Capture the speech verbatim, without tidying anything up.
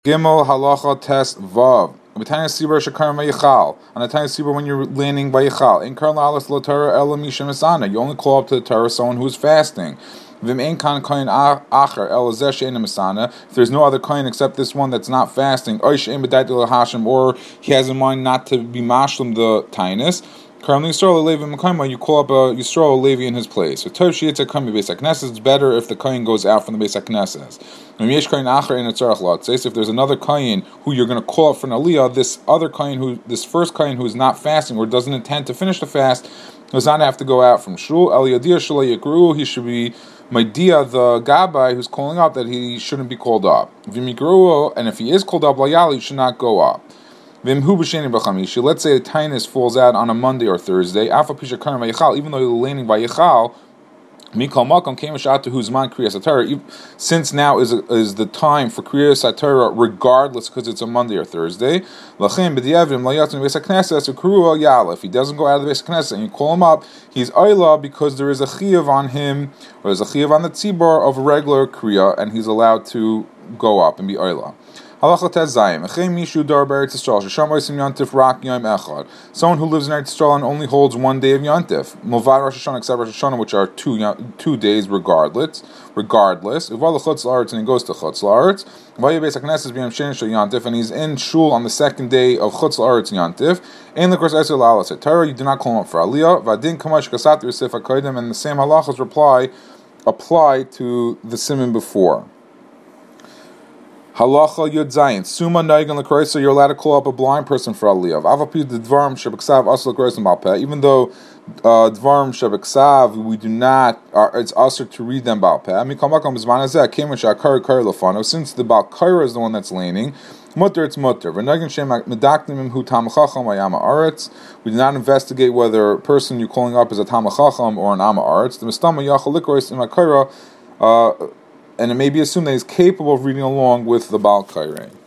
Gimel halacha test vav. On the tiny sibur when you're landing by yichal. In karla alas lo Torah ela misha misana. You only call up to the Torah someone who is fasting. Vim ein kan kohen acher ela zeh she'eina misana. If there's no other kohen except this one that's not fasting, or she'ein b'dayt l'hashim, or he has in mind not to be mashlim the tainus. Currently, Yisrael Levi Mekayma, you call up a Yisrael Levi in his place. So Tov Shiyitza Kami Beis HaKnesses, it's better if the kohen goes out from the Beis HaKnesses. If there's another kohen who you're going to call up for an aliyah, this other kohen, who this first kohen who is not fasting or doesn't intend to finish the fast, does not have to go out from shul. Eliyadir Shalei Yikru, he should be Maidia, the Gabbai who's calling up, that he shouldn't be called up. V'mikru, and if he is called up, Layali, he should not go up. Let's say a tainus falls out on a Monday or Thursday, even though you're landing by Yichal, since now is is the time for Kriyas HaTorah, regardless, because it's a Monday or Thursday. If he doesn't go out of the Beis HaKnesset and you call him up, he's Ayla because there is a Chiyav on him, or there's a Chiyav on the Tzibor of a regular Kriya, and he's allowed to go up and be Ayla. Halacha Tes Zayim. Mishu Dar B'Eretz Yisrael Shesham Oisim Yontif Rak Yom Echad. Someone who lives in Eretz Yisrael and only holds one day of Yontif. Movad Rosh Hashanah except Rosh Hashanah, which are two two days regardless. Regardless, Uval Chutz La'aretz, and he goes to Chutz La'aretz. Vaya Beis HaKnesses B'Yom Sheni Shel Yontif, and he's in shul on the second day of Chutz La'aretz Yontif. Ein L'Kros Eser La'alas Torah, you do not call him up for Aliyah. Vadin Kamash Kasat Yosef HaKodim, and the same halachas reply apply to the simon before. Halacha Yud Zayin. Suma Naigan L'Kroisa, you're allowed to call up a blind person for Aliyah. Avapi the Dvarim Shebeksav Asal L'Kroisa Balpeh. Even though uh, Dvarim Shebeksav, we do not, uh, it's usher to read them Balpeh. Mikamakam Bizman Azeh, Came with Shakari Kari Lafano. Since the Balkaira is the one that's leaning, Mutter, it's Mutter. V'Naigan Shem Medaknim Hu Tamachacham Ayama Aretz. We do not investigate whether a person you're calling up is a Tamachacham or an Ama Aretz. The Mistama Yachal L'Kroisa Imakaira, uh, and it may be assumed that he's capable of reading along with the Baal Kairei.